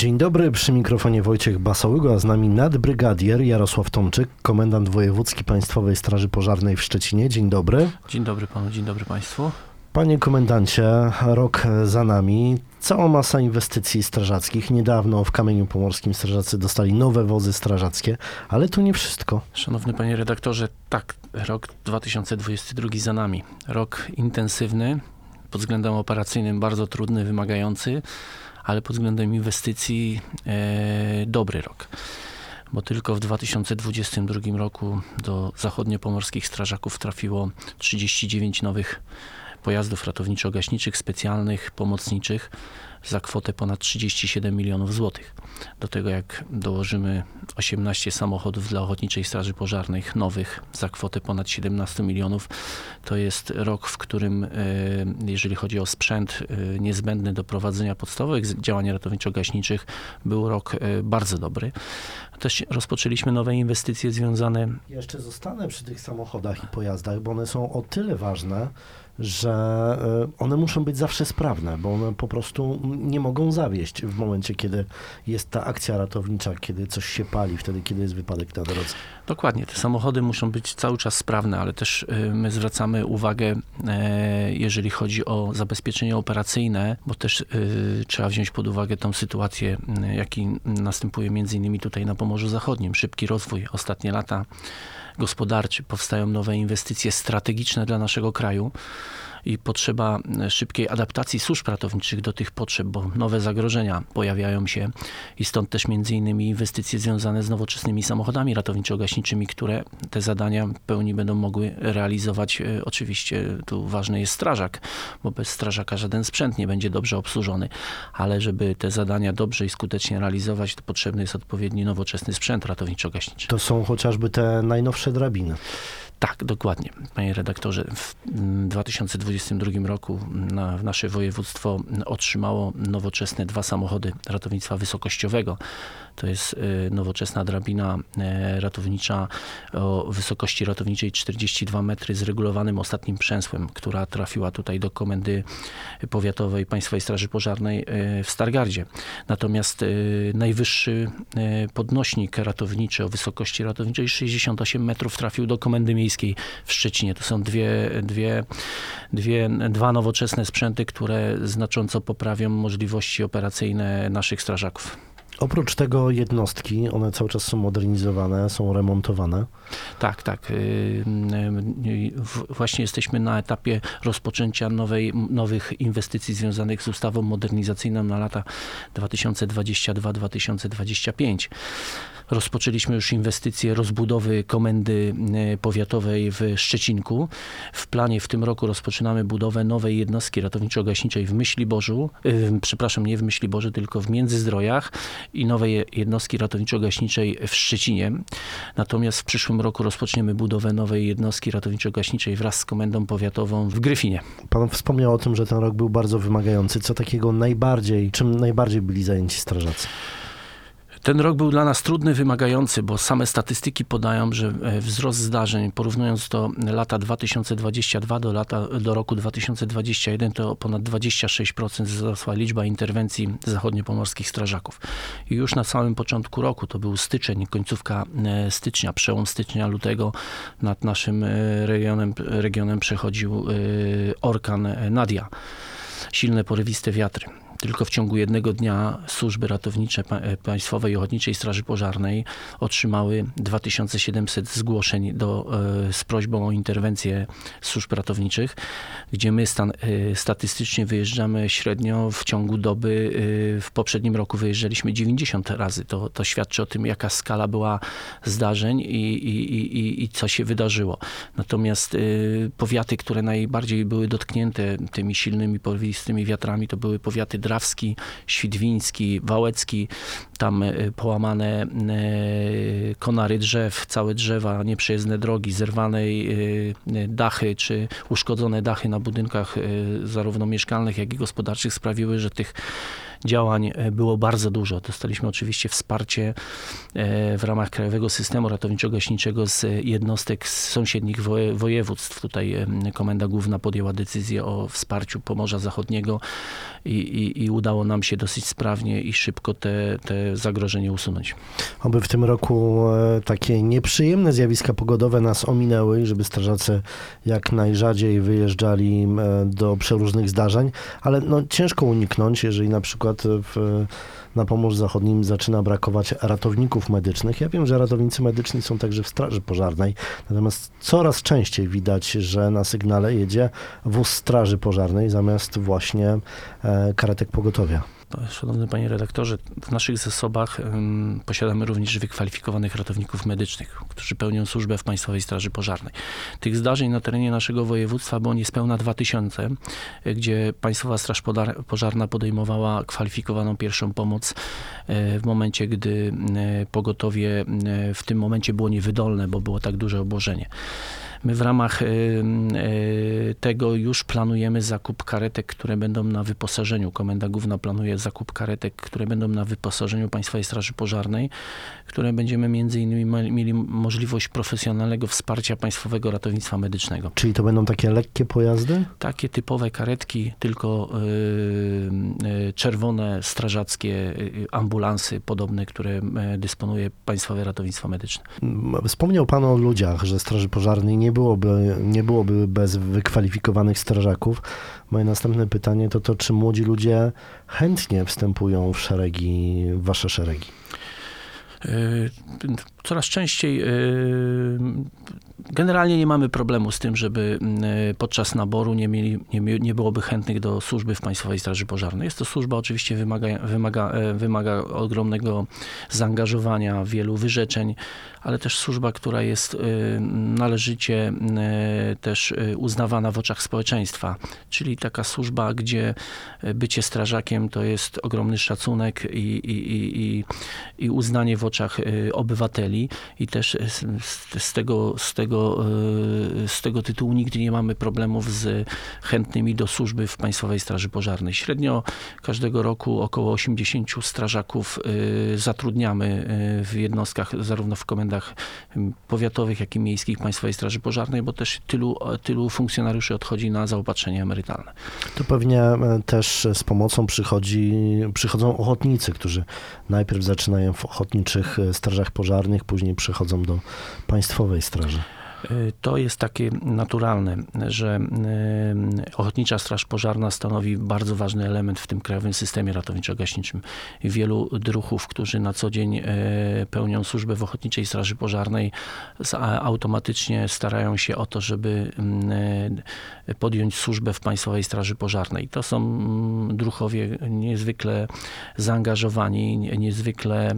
Dzień dobry, przy mikrofonie Wojciech Basałygo, a z nami nadbrygadier Jarosław Tomczyk, komendant wojewódzki Państwowej Straży Pożarnej w Szczecinie. Dzień dobry. Dzień dobry panu, dzień dobry państwu. Panie komendancie, rok za nami, cała masa inwestycji strażackich. Niedawno w Kamieniu Pomorskim strażacy dostali nowe wozy strażackie, ale to nie wszystko. Szanowny panie redaktorze, tak, rok 2022 za nami. Rok intensywny, pod względem operacyjnym bardzo trudny, wymagający, ale pod względem inwestycji dobry rok. Bo tylko w 2022 roku do zachodniopomorskich strażaków trafiło 39 nowych pojazdów ratowniczo-gaśniczych, specjalnych, pomocniczych za kwotę ponad 37 milionów złotych. Do tego jak dołożymy 18 samochodów dla Ochotniczej Straży Pożarnej nowych za kwotę ponad 17 milionów, to jest rok, w którym jeżeli chodzi o sprzęt niezbędny do prowadzenia podstawowych działań ratowniczo-gaśniczych, był rok bardzo dobry. Też rozpoczęliśmy nowe inwestycje związane... Jeszcze zostanę przy tych samochodach i pojazdach, bo one są o tyle ważne, że one muszą być zawsze sprawne, bo one po prostu nie mogą zawieść w momencie, kiedy jest ta akcja ratownicza, kiedy coś się pali, wtedy, kiedy jest wypadek na drodze. Dokładnie, te samochody muszą być cały czas sprawne, ale też my zwracamy uwagę, jeżeli chodzi o zabezpieczenie operacyjne, bo też trzeba wziąć pod uwagę tą sytuację, jaki następuje między innymi tutaj na Pomorzu Zachodnim. Szybki rozwój, ostatnie lata gospodarczy, powstają nowe inwestycje strategiczne dla naszego kraju i potrzeba szybkiej adaptacji służb ratowniczych do tych potrzeb, bo nowe zagrożenia pojawiają się i stąd też między innymi inwestycje związane z nowoczesnymi samochodami ratowniczo-gaśniczymi, które te zadania w pełni będą mogły realizować. Oczywiście tu ważny jest strażak, bo bez strażaka żaden sprzęt nie będzie dobrze obsłużony, ale żeby te zadania dobrze i skutecznie realizować, to potrzebny jest odpowiedni nowoczesny sprzęt ratowniczo-gaśniczy. To są chociażby te najnowsze drabiny. Tak, dokładnie. Panie redaktorze, w 2022 roku nasze województwo otrzymało nowoczesne 2 samochody ratownictwa wysokościowego. To jest nowoczesna drabina ratownicza o wysokości ratowniczej 42 metry z regulowanym ostatnim przęsłem, która trafiła tutaj do Komendy Powiatowej Państwowej Straży Pożarnej w Stargardzie. Natomiast najwyższy podnośnik ratowniczy o wysokości ratowniczej 68 metrów trafił do Komendy Miejskiej w Szczecinie. To są dwa nowoczesne sprzęty, które znacząco poprawią możliwości operacyjne naszych strażaków. Oprócz tego jednostki, one cały czas są modernizowane, są remontowane. Tak. Właśnie jesteśmy na etapie rozpoczęcia nowych inwestycji związanych z ustawą modernizacyjną na lata 2022-2025. Rozpoczęliśmy już inwestycje rozbudowy Komendy Powiatowej w Szczecinku. W planie w tym roku rozpoczynamy budowę nowej jednostki ratowniczo-gaśniczej w Myśliborzu, nie w Myśliborzu, tylko w Międzyzdrojach i nowej jednostki ratowniczo-gaśniczej w Szczecinie. Natomiast w przyszłym roku rozpoczniemy budowę nowej jednostki ratowniczo-gaśniczej wraz z Komendą Powiatową w Gryfinie. Pan wspomniał o tym, że ten rok był bardzo wymagający. Co takiego czym najbardziej byli zajęci strażacy? Ten rok był dla nas trudny, wymagający, bo same statystyki podają, że wzrost zdarzeń, porównując to lata 2022 do roku 2021, to ponad 26% wzrosła liczba interwencji zachodniopomorskich strażaków. I już na samym początku roku, to był styczeń, końcówka stycznia, przełom stycznia, lutego, nad naszym regionem przechodził orkan Nadia. Silne, porywiste wiatry. Tylko w ciągu jednego dnia służby ratownicze Państwowej i Ochotniczej Straży Pożarnej otrzymały 2700 zgłoszeń z prośbą o interwencję służb ratowniczych, gdzie my statystycznie wyjeżdżamy średnio w ciągu doby. W poprzednim roku wyjeżdżaliśmy 90 razy. To świadczy o tym, jaka skala była zdarzeń i co się wydarzyło. Natomiast powiaty, które najbardziej były dotknięte tymi silnymi, porywistymi wiatrami, to były powiaty Drawski, Świdwiński, Wałecki. Tam połamane konary drzew, całe drzewa, nieprzejezdne drogi, zerwane dachy czy uszkodzone dachy na budynkach zarówno mieszkalnych, jak i gospodarczych sprawiły, że tych działań było bardzo dużo. Dostaliśmy oczywiście wsparcie w ramach Krajowego Systemu Ratowniczo-Gaśniczego z jednostek z sąsiednich województw. Tutaj Komenda Główna podjęła decyzję o wsparciu Pomorza Zachodniego i udało nam się dosyć sprawnie i szybko te zagrożenie usunąć. Oby w tym roku takie nieprzyjemne zjawiska pogodowe nas ominęły i żeby strażacy jak najrzadziej wyjeżdżali do przeróżnych zdarzeń, ale no, ciężko uniknąć, jeżeli na przykład na Pomorzu Zachodnim zaczyna brakować ratowników medycznych. Ja wiem, że ratownicy medyczni są także w Straży Pożarnej, natomiast coraz częściej widać, że na sygnale jedzie wóz Straży Pożarnej zamiast właśnie karetek pogotowia. Szanowny panie redaktorze, w naszych zasobach posiadamy również wykwalifikowanych ratowników medycznych, którzy pełnią służbę w Państwowej Straży Pożarnej. Tych zdarzeń na terenie naszego województwa było niespełna 2000, gdzie Państwowa Straż Pożarna podejmowała kwalifikowaną pierwszą pomoc w momencie, gdy pogotowie w tym momencie było niewydolne, bo było tak duże obłożenie. My w ramach tego już planujemy zakup karetek, które będą na wyposażeniu. Komenda Główna planuje zakup karetek, które będą na wyposażeniu Państwowej Straży Pożarnej, które będziemy między innymi mieli możliwość profesjonalnego wsparcia Państwowego Ratownictwa Medycznego. Czyli to będą takie lekkie pojazdy? Takie typowe karetki, tylko czerwone, strażackie ambulansy podobne, które dysponuje Państwowe Ratownictwo Medyczne. Wspomniał Pan o ludziach, że Straży Pożarnej nie byłoby bez wykwalifikowanych strażaków. Moje następne pytanie to, czy młodzi ludzie chętnie wstępują w wasze szeregi? Coraz częściej generalnie nie mamy problemu z tym, żeby podczas naboru nie byłoby chętnych do służby w Państwowej Straży Pożarnej. Jest to służba oczywiście wymaga ogromnego zaangażowania, wielu wyrzeczeń, ale też służba, która jest należycie też uznawana w oczach społeczeństwa. Czyli taka służba, gdzie bycie strażakiem to jest ogromny szacunek i uznanie w oczach obywateli i też z tego tytułu nigdy nie mamy problemów z chętnymi do służby w Państwowej Straży Pożarnej. Średnio każdego roku około 80 strażaków zatrudniamy w jednostkach, zarówno w komendach powiatowych, jak i miejskich Państwowej Straży Pożarnej, bo też tylu funkcjonariuszy odchodzi na zaopatrzenie emerytalne. To pewnie też z pomocą przychodzą ochotnicy, którzy najpierw zaczynają w ochotniczych strażach pożarnych, później przechodzą do Państwowej Straży. To jest takie naturalne, że Ochotnicza Straż Pożarna stanowi bardzo ważny element w tym krajowym systemie ratowniczo-gaśniczym. Wielu druhów, którzy na co dzień pełnią służbę w Ochotniczej Straży Pożarnej, automatycznie starają się o to, żeby podjąć służbę w Państwowej Straży Pożarnej. To są druhowie niezwykle zaangażowani, niezwykle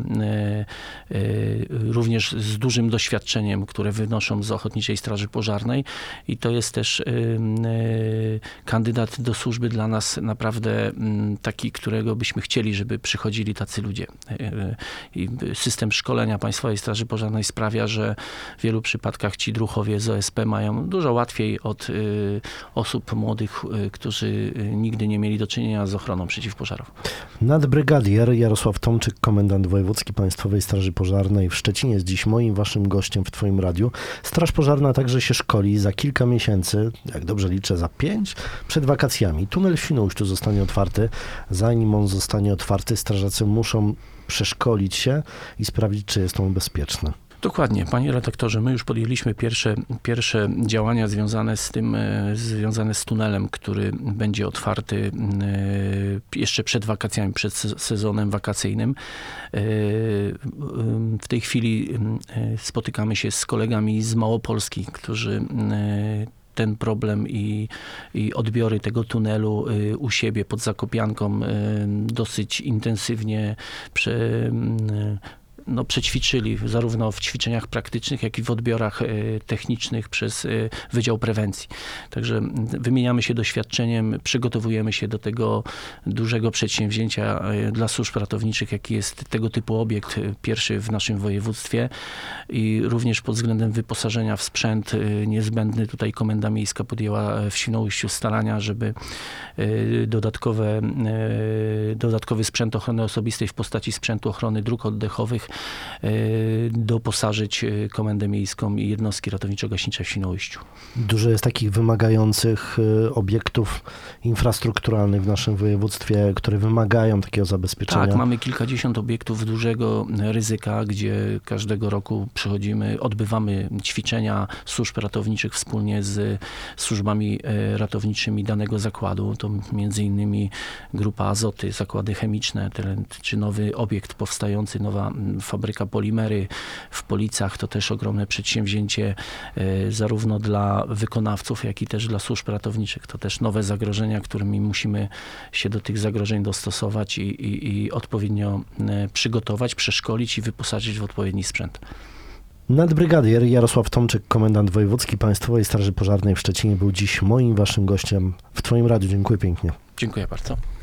również z dużym doświadczeniem, które wynoszą z Ochotniczej Straży Pożarnej i to jest też kandydat do służby dla nas naprawdę taki, którego byśmy chcieli, żeby przychodzili tacy ludzie. I system szkolenia Państwowej Straży Pożarnej sprawia, że w wielu przypadkach ci druhowie z OSP mają dużo łatwiej od osób młodych, którzy nigdy nie mieli do czynienia z ochroną przeciwpożarową. Nadbrygadier Jarosław Tomczyk, komendant wojewódzki Państwowej Straży Pożarnej w Szczecinie jest dziś moim, waszym gościem w twoim radiu. Straż Pożarna także się szkoli za kilka miesięcy, jak dobrze liczę, za 5, przed wakacjami. Tunel w Świnoujściu zostanie otwarty. Zanim on zostanie otwarty, strażacy muszą przeszkolić się i sprawdzić, czy jest on bezpieczny. Dokładnie, panie redaktorze, my już podjęliśmy pierwsze działania związane z tunelem, który będzie otwarty jeszcze przed wakacjami, przed sezonem wakacyjnym. W tej chwili spotykamy się z kolegami z Małopolski, którzy ten problem i odbiory tego tunelu u siebie pod Zakopianką dosyć intensywnie przećwiczyli zarówno w ćwiczeniach praktycznych, jak i w odbiorach technicznych przez Wydział Prewencji. Także wymieniamy się doświadczeniem, przygotowujemy się do tego dużego przedsięwzięcia dla służb ratowniczych, jaki jest tego typu obiekt, pierwszy w naszym województwie i również pod względem wyposażenia w sprzęt niezbędny. Tutaj Komenda Miejska podjęła w Świnoujściu starania, żeby dodatkowy sprzęt ochrony osobistej w postaci sprzętu ochrony dróg oddechowych doposażyć Komendę Miejską i jednostki ratowniczo-gaśnicze w Świnoujściu. Dużo jest takich wymagających obiektów infrastrukturalnych w naszym województwie, które wymagają takiego zabezpieczenia. Tak, mamy kilkadziesiąt obiektów dużego ryzyka, gdzie każdego roku przychodzimy, odbywamy ćwiczenia służb ratowniczych wspólnie z służbami ratowniczymi danego zakładu. To między innymi Grupa Azoty, zakłady chemiczne, czy nowy obiekt powstający, nowa fabryka polimery w Policach. To też ogromne przedsięwzięcie zarówno dla wykonawców, jak i też dla służb ratowniczych. To też nowe zagrożenia, którymi musimy się do tych zagrożeń dostosować i odpowiednio przygotować, przeszkolić i wyposażyć w odpowiedni sprzęt. Nadbrygadier Jarosław Tomczyk, komendant wojewódzki Państwowej Straży Pożarnej w Szczecinie, był dziś moim waszym gościem w Twoim radiu. Dziękuję pięknie. Dziękuję bardzo.